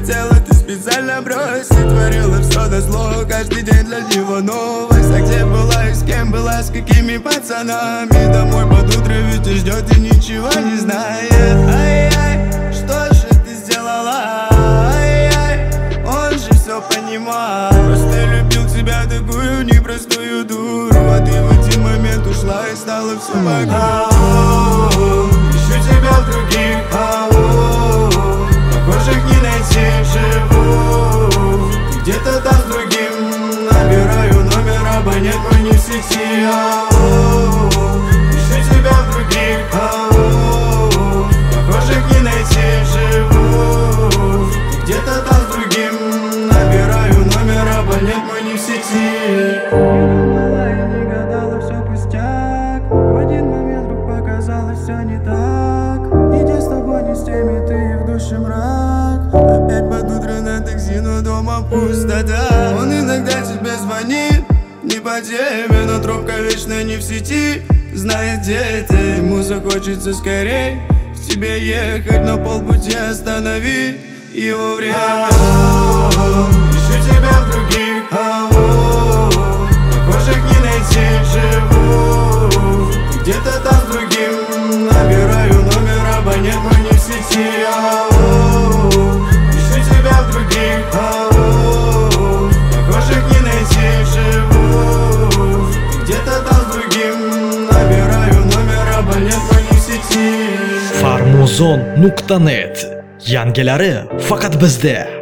хотела ты специально бросить, творила все назло, каждый день для него новость. А где была и с кем была, с какими пацанами? Домой под утро ведь и ждет и ничего не знает. Ай-яй, что же ты сделала? Ай-яй, он же все понимал. Просто любил тебя такую непростую дуру, а ты в один момент ушла и стала все вокруг. Ищу тебя в других, похожих не найти живу. Ты где-то там с другим, набираю номер, абонент мой не в сети. Ищу тебя в других, похожих не найти живу. Ты где-то там с другим, набираю номер, абонент мой не в сети. Думала и не гадала, все пустяк. В один момент вдруг показалось все не так. Ни те с тобой, ни с теми, ты и в душе мрак. Опять под утро на такси, но дома пустота. Он иногда тебе звонит, не по теме, но трубка вечно не в сети. Знает, где ты, ему захочется скорей к тебе ехать, но полпути останови его время. Ищу тебя в других, похожих не найти живу. Ты где-то там с другим, набираю номер, абонент мой не в сети. Ищу тебя в других, похожих не найти живу. Ты где-то там с другим, набираю номер, абонент мой не в seti. Farmuzon.net Yangilari faqat bizda.